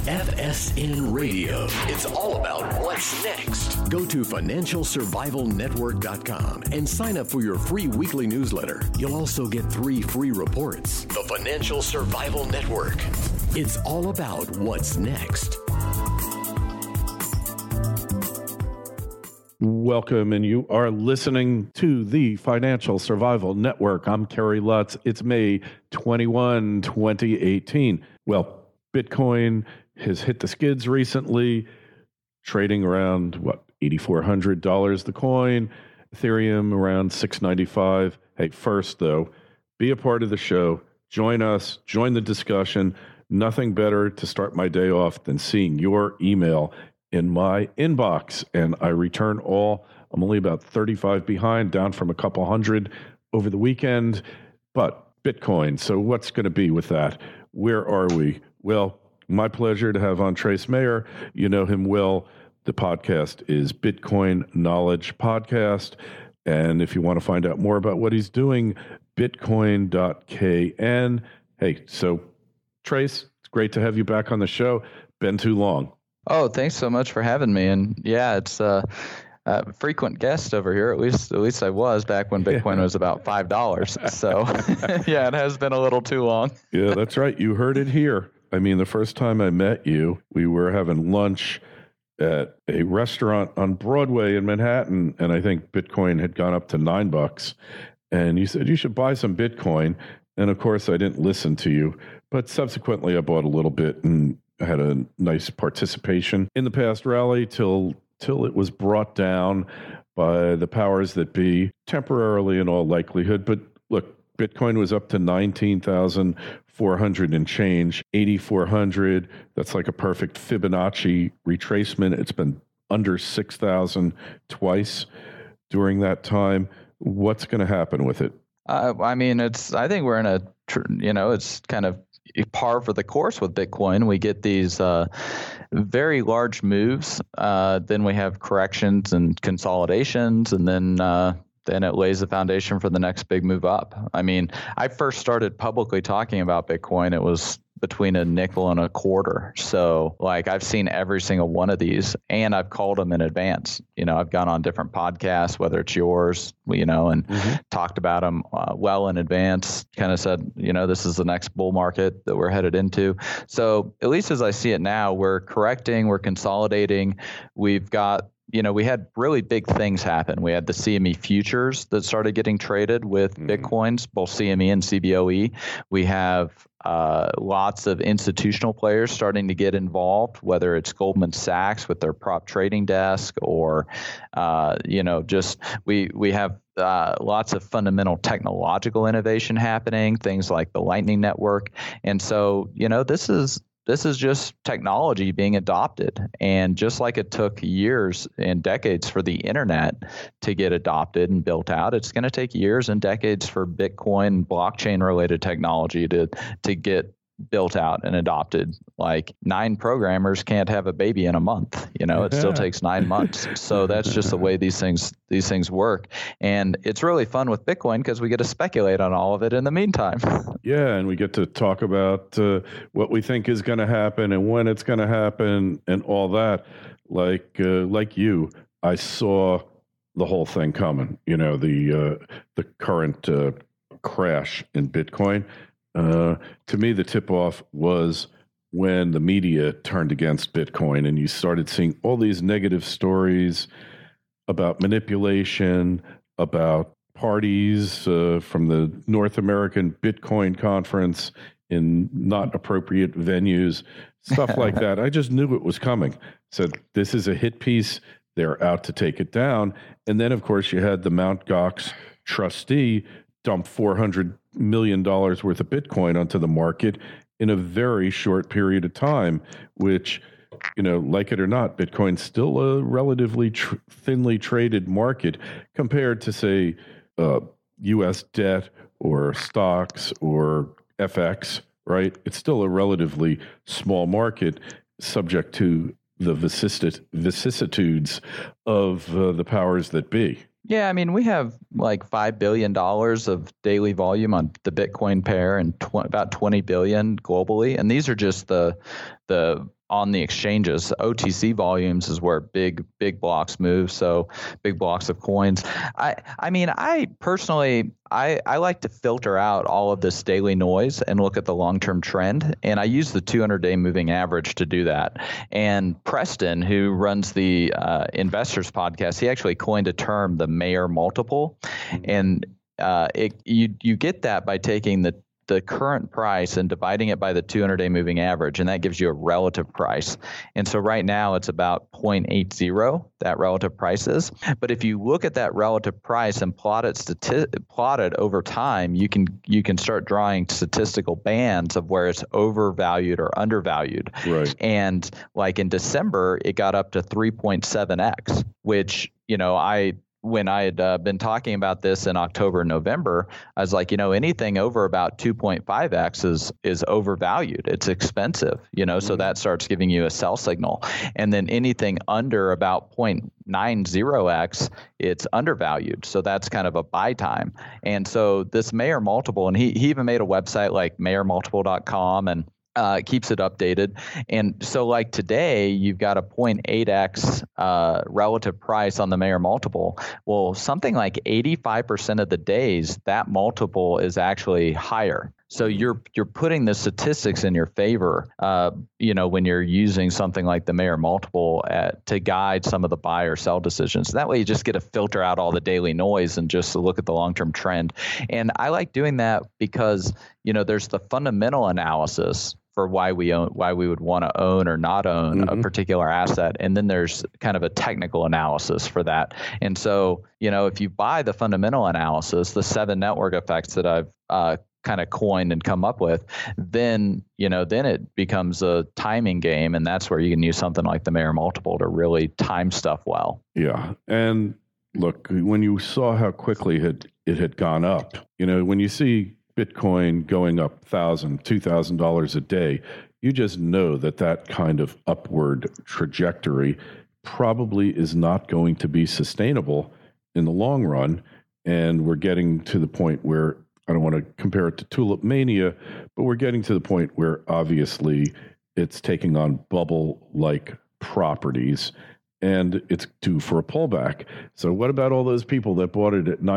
FSN Radio. It's all about what's next. Go to financialsurvivalnetwork.com and sign up for your free weekly newsletter. You'll also get 3 free reports. The Financial Survival Network. It's all about what's next. Welcome, and you are listening to the Financial Survival Network. I'm Kerry Lutz. It's May 21, 2018. Well, Bitcoin has hit the skids recently, trading around, $8,400 the coin. Ethereum around $695. Hey, first, though, be a part of the show. Join us. Join the discussion. Nothing better to start my day off than seeing your email in my inbox, and I return all. I'm only about 35 behind, down from a couple hundred over the weekend, but Bitcoin. So what's going to be with that? Where are we? Well, my pleasure to have on Trace Mayer. You know him well. The podcast is Bitcoin Knowledge Podcast, and if you want to find out more about what he's doing, bitcoin.kn. Hey, so Trace, it's great to have you back on the show. Been too long. Oh, thanks so much for having me. And yeah, it's a frequent guest over here. At least I was back when Bitcoin was about $5. So yeah, it has been a little too long. Yeah, that's right. You heard it here. I mean, the first time I met you, we were having lunch at a restaurant on Broadway in Manhattan, and I think Bitcoin had gone up to $9. And you said you should buy some Bitcoin. And of course, I didn't listen to you, but subsequently I bought a little bit and I had a nice participation in the past rally till it was brought down by the powers that be, temporarily in all likelihood. But look, Bitcoin was up to 19,400 and change, 8,400. That's like a perfect Fibonacci retracement. It's been under 6,000 twice during that time. What's going to happen with it? I mean, I think we're in it's kind of par for the course with Bitcoin. We get these very large moves, then we have corrections and consolidations, and then it lays the foundation for the next big move up. I mean, I first started publicly talking about Bitcoin, it was between a nickel and a quarter. So I've seen every single one of these, and I've called them in advance. I've gone on different podcasts, whether it's yours, and talked about them well in advance, kind of said, this is the next bull market that we're headed into. So at least as I see it now, we're correcting, we're consolidating. We've got we had really big things happen. We had the CME futures that started getting traded with Bitcoins, both CME and CBOE. We have lots of institutional players starting to get involved, whether it's Goldman Sachs with their prop trading desk or, just we have lots of fundamental technological innovation happening, things like the Lightning Network. And so, this is just technology being adopted. And just like it took years and decades for the internet to get adopted and built out, it's going to take years and decades for Bitcoin blockchain related technology to get built out and adopted. 9 programmers can't have a baby in a month. It still takes 9 months. So that's just the way these things work. And it's really fun with Bitcoin because we get to speculate on all of it in the meantime. Yeah, and we get to talk about what we think is going to happen and when it's going to happen and all that. Like you, I saw the whole thing coming. The current crash in Bitcoin. To me, the tip-off was when the media turned against Bitcoin and you started seeing all these negative stories about manipulation, about parties from the North American Bitcoin Conference in not appropriate venues, stuff like that. I just knew it was coming. Said, this is a hit piece. They're out to take it down. And then, of course, you had the Mt. Gox trustee dump $400 million worth of Bitcoin onto the market in a very short period of time, which, like it or not, Bitcoin's still a relatively thinly traded market compared to, say, U.S. debt or stocks or FX, right? It's still a relatively small market subject to the vicissitudes of the powers that be. Yeah, I mean, we have like $5 billion of daily volume on the Bitcoin pair and about 20 billion globally. And these are just the on the exchanges. OTC volumes is where big blocks move. So big blocks of coins. I personally like to filter out all of this daily noise and look at the long-term trend. And I use the 200-day moving average to do that. And Preston, who runs the Investors Podcast, he actually coined a term, the Mayer multiple. And you get that by taking the current price and dividing it by the 200-day moving average, and that gives you a relative price. And so right now it's about 0.80, that relative price is. But if you look at that relative price and plot it over time, you can start drawing statistical bands of where it's overvalued or undervalued. Right. And like in December, it got up to 3.7x, which, when I had been talking about this in October and November, I was like, anything over about 2.5x is overvalued. It's expensive, so that starts giving you a sell signal. And then anything under about 0.90x, it's undervalued. So that's kind of a buy time. And so this Mayer multiple, and he even made a website like mayermultiple.com and keeps it updated. And so like today, you've got a 0.8x relative price on the Mayer multiple. Well, something like 85% of the days, that multiple is actually higher. So you're putting the statistics in your favor, when you're using something like the Mayer multiple to guide some of the buy or sell decisions. That way you just get to filter out all the daily noise and just look at the long-term trend. And I like doing that because, there's the fundamental analysis for why we would want to own or not own a particular asset. And then there's kind of a technical analysis for that. And so, if you buy the fundamental analysis, the 7 network effects that I've kind of coined and come up with, then it becomes a timing game. And that's where you can use something like the Mayer multiple to really time stuff well. Yeah. And look, when you saw how quickly it had gone up, when you see Bitcoin going up $1,000, $2,000 a day, you just know that kind of upward trajectory probably is not going to be sustainable in the long run. And we're getting to the point where, I don't want to compare it to tulip mania, but we're getting to the point where obviously it's taking on bubble-like properties and it's due for a pullback. So what about all those people that bought it at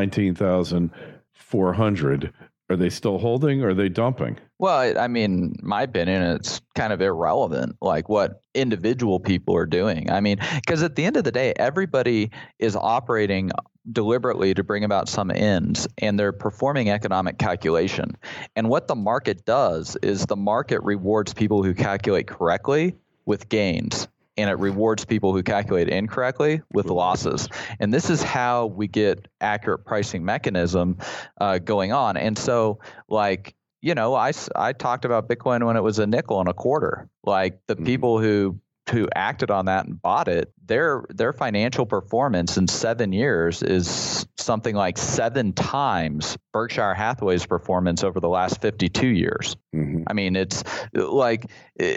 19,400? Are they still holding or are they dumping? Well, my opinion, it's kind of irrelevant, like what individual people are doing. Because at the end of the day, everybody is operating deliberately to bring about some ends, and they're performing economic calculation. And what the market does is the market rewards people who calculate correctly with gains, and it rewards people who calculate incorrectly with losses. And this is how we get accurate pricing mechanism going on. And so, I talked about Bitcoin when it was $0.0525. Like the people who acted on that and bought it, their financial performance in 7 years is something like 7 times Berkshire Hathaway's performance over the last 52 years. It's like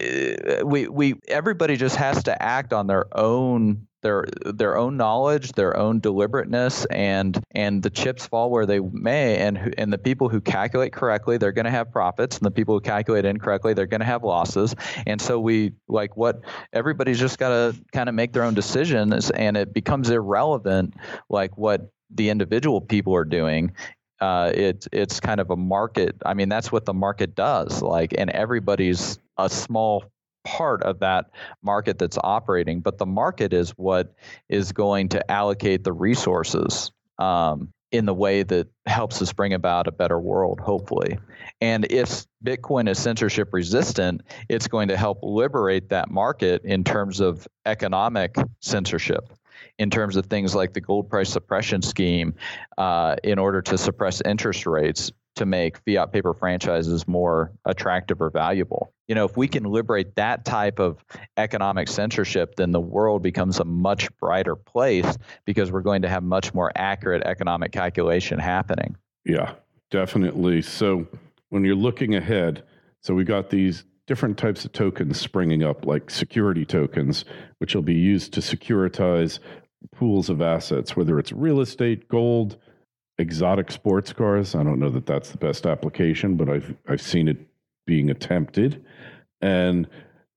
everybody just has to act on their own knowledge, their own deliberateness, and the chips fall where they may. And the people who calculate correctly, they're going to have profits, and the people who calculate incorrectly, they're going to have losses. And so everybody's just got to kind of make their own decisions, and it becomes irrelevant like what the individual people are doing. It's kind of a market. That's what the market does. And everybody's a small part of that market that's operating, but the market is what is going to allocate the resources in the way that helps us bring about a better world, hopefully. And if Bitcoin is censorship resistant, it's going to help liberate that market in terms of economic censorship, in terms of things like the gold price suppression scheme, in order to suppress interest rates to make fiat paper franchises more attractive or valuable. If we can liberate that type of economic censorship, then the world becomes a much brighter place because we're going to have much more accurate economic calculation happening. Yeah, definitely. So when you're looking ahead, so we got these different types of tokens springing up, like security tokens, which will be used to securitize pools of assets, whether it's real estate, gold, exotic sports cars. I don't know that that's the best application, but I've seen it being attempted. And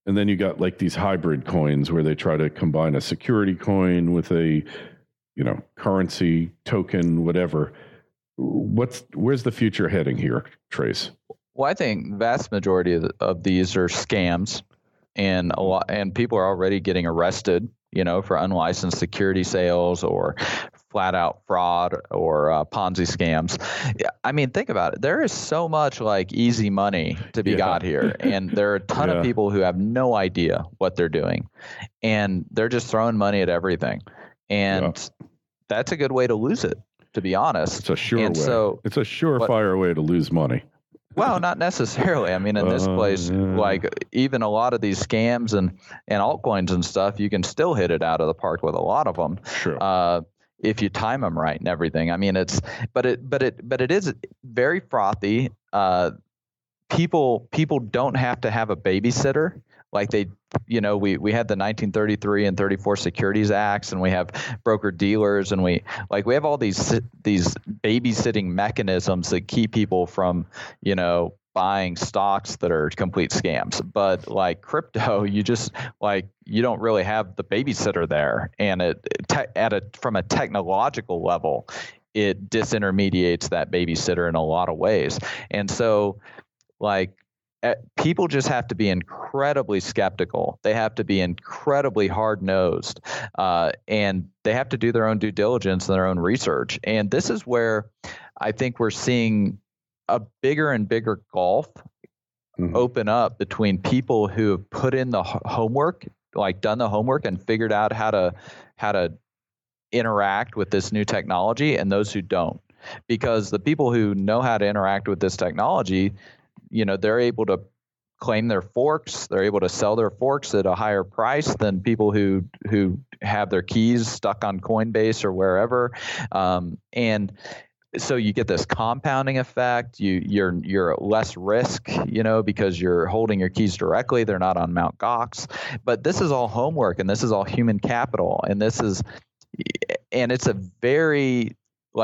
And then you got like these hybrid coins where they try to combine a security coin with a, currency token, whatever. Where's the future heading here, Trace? Well, I think vast majority of these are scams, and people are already getting arrested, for unlicensed security sales or flat out fraud or Ponzi scams. I mean, think about it. There is so much like easy money to be got here, and there are a ton of people who have no idea what they're doing, and they're just throwing money at everything, and that's a good way to lose it, to be honest. It's a sure way. It's a surefire way to lose money. Well, not necessarily. I mean, in this place, like even a lot of these scams and altcoins and stuff, you can still hit it out of the park with a lot of them. Sure. If you time them right and everything. I mean, but it is very frothy. People don't have to have a babysitter. Like we had the 1933 and 34 Securities Acts, and we have broker dealers, and we have all these babysitting mechanisms that keep people from, buying stocks that are complete scams. But like crypto, you just you don't really have the babysitter there, and from a technological level, it disintermediates that babysitter in a lot of ways. And so people just have to be incredibly skeptical. They have to be incredibly hard-nosed, and they have to do their own due diligence and their own research. And this is where I think we're seeing a bigger and bigger gulf open up between people who have put in the homework, done the homework and figured out how to interact with this new technology, and those who don't. Because the people who know how to interact with this technology, they're able to claim their forks. They're able to sell their forks at a higher price than people who have their keys stuck on Coinbase or wherever. And so you get this compounding effect. You're at less risk, because you're holding your keys directly. They're not on Mt. Gox. But this is all homework, and this is all human capital, and it's a very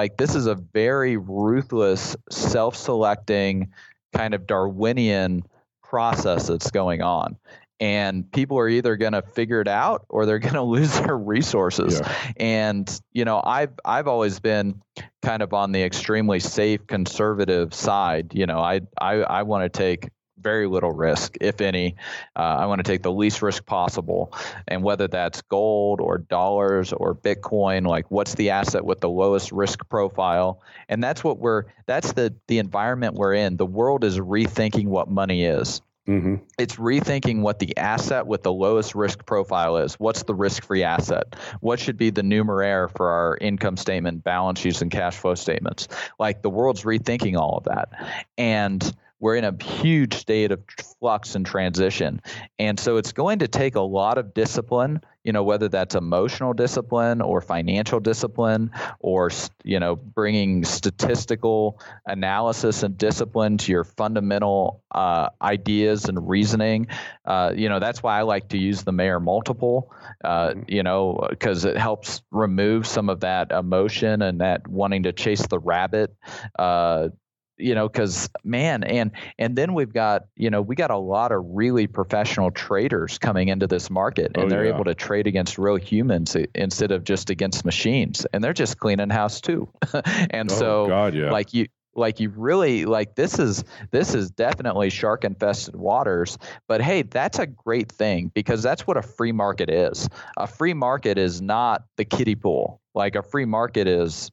ruthless, self-selecting kind of Darwinian process that's going on. And people are either going to figure it out or they're going to lose their resources. Yeah. And, I've always been kind of on the extremely safe, conservative side. I want to take very little risk, if any. I want to take the least risk possible. And whether that's gold or dollars or Bitcoin, what's the asset with the lowest risk profile? And that's the environment we're in. The world is rethinking what money is. Mm-hmm. It's rethinking what the asset with the lowest risk profile is. What's the risk-free asset? What should be the numeraire for our income statement, balance sheets, and cash flow statements? The world's rethinking all of that. And we're in a huge state of flux and transition. And so it's going to take a lot of discipline, whether that's emotional discipline or financial discipline or, bringing statistical analysis and discipline to your fundamental ideas and reasoning. That's why I like to use the Mayer multiple, because it helps remove some of that emotion and that wanting to chase the rabbit, because and then we've got, we got a lot of really professional traders coming into this market, and they're able to trade against real humans instead of just against machines, and they're just cleaning house too. And you really this is definitely shark infested waters, but hey, that's a great thing because that's what a free market is. A free market is not the kiddie pool. A free market is,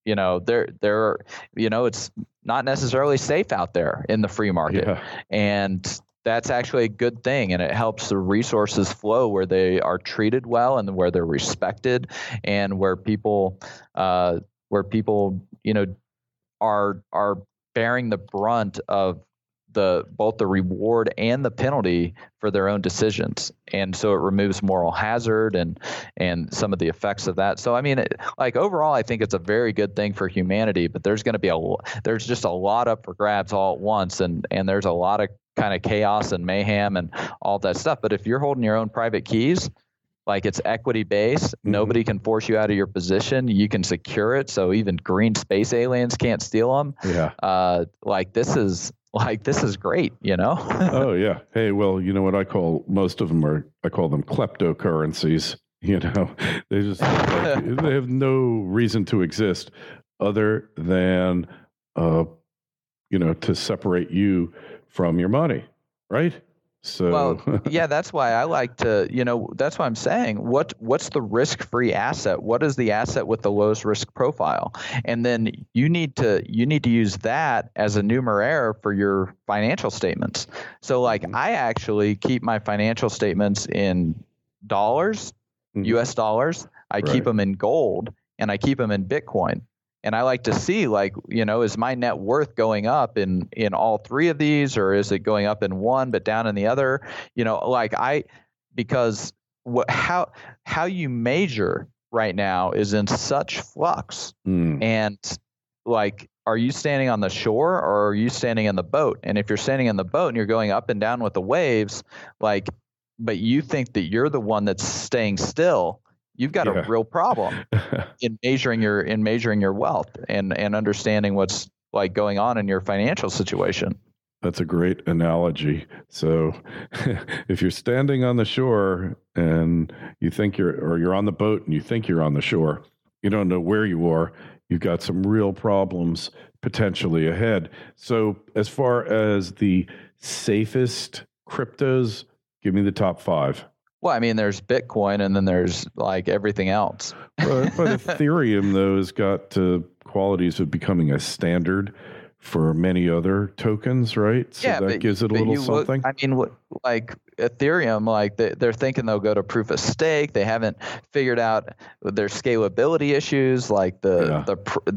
it's not necessarily safe out there in the free market. Yeah. And that's actually a good thing. And it helps the resources flow where they are treated well and where they're respected and where people are bearing the brunt of both the reward and the penalty for their own decisions. And so it removes moral hazard and some of the effects of that. So, I mean, overall, I think it's a very good thing for humanity, but there's going to be there's just a lot up for grabs all at once. And there's a lot of kind of chaos and mayhem and all that stuff. But if you're holding your own private keys, it's equity based, nobody can force you out of your position. You can secure it. So even green space aliens can't steal them. Yeah. like, this is great, Oh yeah. Hey, well, you know what I call most of them I call them kleptocurrencies. They just they have no reason to exist other than to separate you from your money, right? So, well, yeah, that's why I like to, that's why I'm saying what's the risk-free asset? What is the asset with the lowest risk profile? And then you need to use that as a numeraire for your financial statements. So like I actually keep my financial statements in dollars, US dollars. I keep them in gold, and I keep them in Bitcoin. And I like to see, like, is my net worth going up in all three of these, or is it going up in one but down in the other? Because how you measure right now is in such flux. And like, are you standing on the shore or are you standing in the boat? And if you're standing in the boat and you're going up and down with the waves, like, but you think that you're the one that's staying still, you've got a real problem in measuring your wealth and understanding what's like going on in your financial situation. That's a great analogy. So if you're standing on the shore and you think you're on the boat and you think you're on the shore, you don't know where you are, you've got some real problems potentially ahead. So as far as the safest cryptos, give me the top 5. Well, I mean, there's Bitcoin and then there's like everything else. But Ethereum, though, has got qualities of becoming a standard for many other tokens, right? So that gives it a little something. I mean, like Ethereum, like they're thinking they'll go to proof of stake. They haven't figured out their scalability issues, like the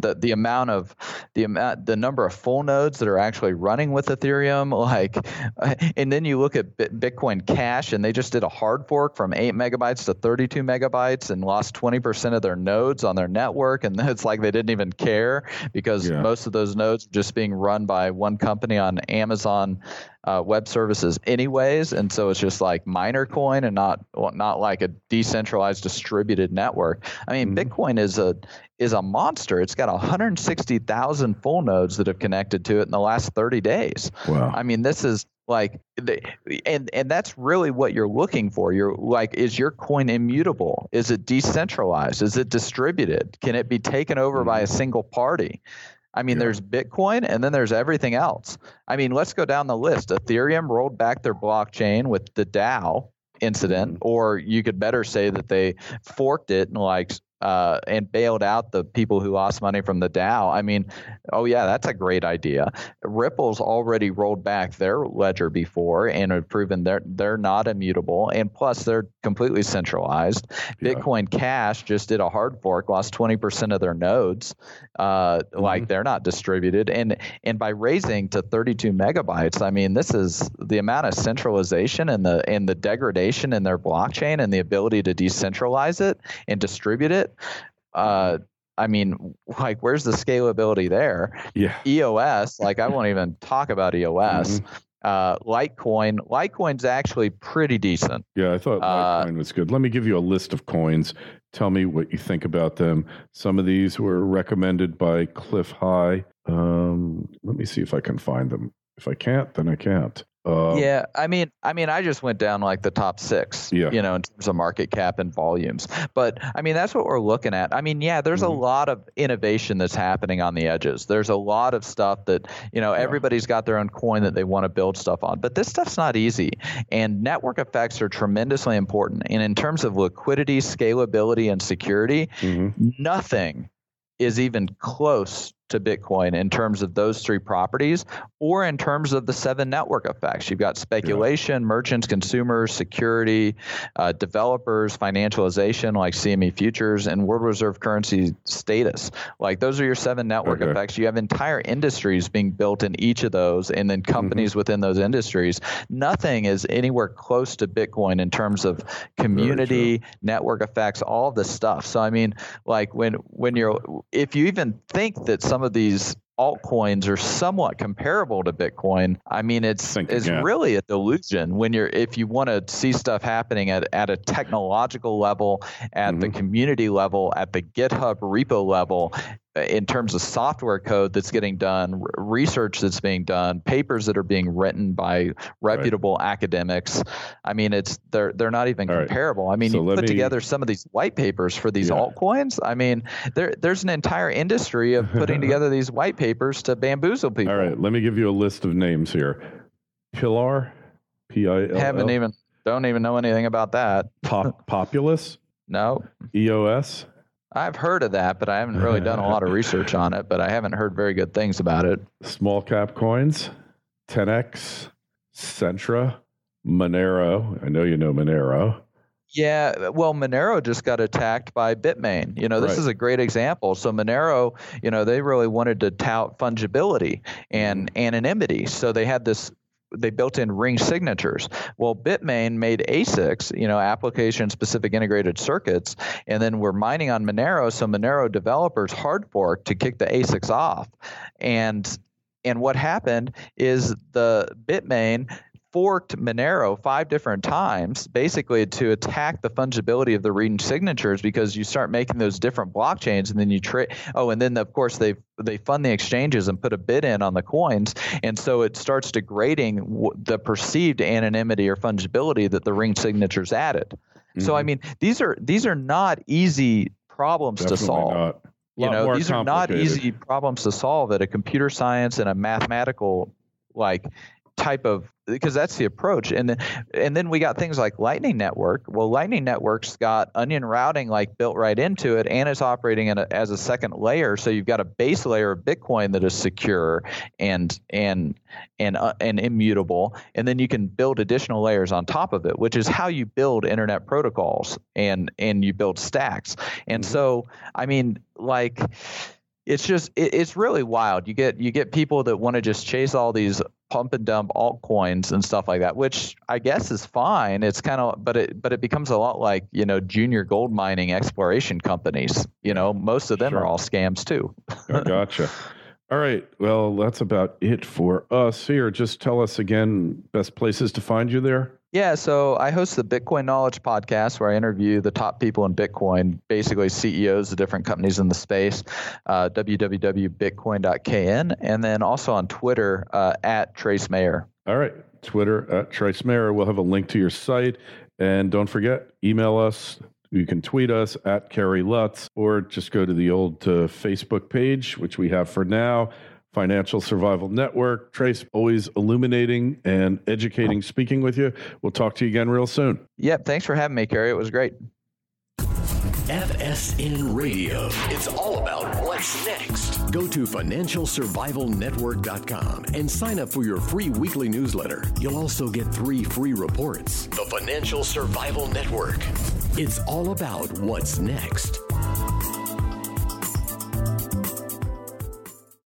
number of full nodes that are actually running with Ethereum. Like, and then you look at Bitcoin Cash, and they just did a hard fork from 8 megabytes to 32 megabytes and lost 20% of their nodes on their network. And it's like they didn't even care because most of those nodes are just being run by one company on Amazon Web Services anyways, and so it's just like miner coin and not like a decentralized distributed network. I mean, Bitcoin is a monster. It's got 160,000 full nodes that have connected to it in the last 30 days. Wow. I mean, this is like, and that's really what you're looking for. You're like, is your coin immutable? Is it decentralized? Is it distributed? Can it be taken over by a single party? I mean, there's Bitcoin and then there's everything else. I mean, let's go down the list. Ethereum rolled back their blockchain with the DAO incident, or you could better say that they forked it and bailed out the people who lost money from the DAO. I mean, that's a great idea. Ripple's already rolled back their ledger before and have proven they're not immutable, and plus they're completely centralized. Bitcoin Cash just did a hard fork, lost 20% of their nodes. Like they're not distributed, and by raising to 32 megabytes, I mean, this is the amount of centralization and the degradation in their blockchain and the ability to decentralize it and distribute it. I mean, like, where's the scalability there? EOS, like, I won't even talk about EOS. Litecoin's actually pretty decent. Yeah, I thought Litecoin was good. Let me give you a list of coins. Tell me what you think about them. Some of these were recommended by Cliff High. Let me see if I can find them. If I can't, then I can't. I mean, I just went down like the top 6, in terms of market cap and volumes. But I mean, that's what we're looking at. I mean, there's a lot of innovation that's happening on the edges. There's a lot of stuff that, everybody's got their own coin that they want to build stuff on. But this stuff's not easy. And network effects are tremendously important. And in terms of liquidity, scalability, and security, nothing is even close to Bitcoin in terms of those 3 properties, or in terms of the 7 network effects. You've got speculation, merchants, consumers, security, developers, financialization like CME futures, and world reserve currency status. Like, those are your 7 network effects. You have entire industries being built in each of those, and then companies within those industries. Nothing is anywhere close to Bitcoin in terms of community, network effects, all of this stuff. So I mean, like, if you even think that some of these altcoins are somewhat comparable to Bitcoin, I mean, it's really a delusion if you want to see stuff happening at a technological level, at the community level, at the GitHub repo level. in terms of software code that's getting done, research that's being done, papers that are being written by reputable academics. I mean, they're not even comparable. I mean, so you put together some of these white papers for these altcoins. I mean, there's an entire industry of putting together these white papers to bamboozle people. All right, let me give you a list of names here. Pillar, P-I-L-L. Don't even know anything about that. Populous? No. EOS? I've heard of that, but I haven't really done a lot of research on it, but I haven't heard very good things about it. Small cap coins, 10X, Centra, Monero. I know you know Monero. Yeah, well, Monero just got attacked by Bitmain. This is a great example. So Monero, they really wanted to tout fungibility and anonymity. So they had they built in ring signatures. Well, Bitmain made ASICs, application-specific integrated circuits, and then we're mining on Monero. So Monero developers hard forked to kick the ASICs off. And what happened is the Bitmain forked Monero 5 different times, basically to attack the fungibility of the ring signatures, because you start making those different blockchains, and then you trade. Oh, and then of course they fund the exchanges and put a bid in on the coins, and so it starts degrading the perceived anonymity or fungibility that the ring signatures added. Mm-hmm. So I mean, these are not easy problems to solve. These are not easy problems to solve at a computer science and a mathematical type of, because that's the approach. And then we got things like Lightning Network. Well, Lightning Network's got onion routing built right into it, and it's operating as a second layer. So you've got a base layer of Bitcoin that is secure and immutable, and then you can build additional layers on top of it, which is how you build internet protocols and you build stacks. And so, I mean, it's really wild. You get people that want to just chase all these pump and dump altcoins and stuff like that, which I guess is fine. It's kind of, but it becomes a lot like, junior gold mining exploration companies. Most of them are all scams too. I gotcha. All right. Well, that's about it for us here. Just tell us again, best places to find you there. Yeah, so I host the Bitcoin Knowledge Podcast, where I interview the top people in Bitcoin, basically CEOs of different companies in the space, www.bitcoin.kn, and then also on Twitter at Trace Mayer. All right, Twitter at Trace Mayer. We'll have a link to your site. And don't forget, email us. You can tweet us at Kerry Lutz, or just go to the old Facebook page, which we have for now. Financial Survival Network. Trace, always illuminating and educating speaking with you. We'll talk to you again real soon. Yep. Thanks for having me, Kerry. It was great. FSN Radio. It's all about what's next. Go to financialsurvivalnetwork.com and sign up for your free weekly newsletter. You'll also get 3 free reports. The Financial Survival Network. It's all about what's next.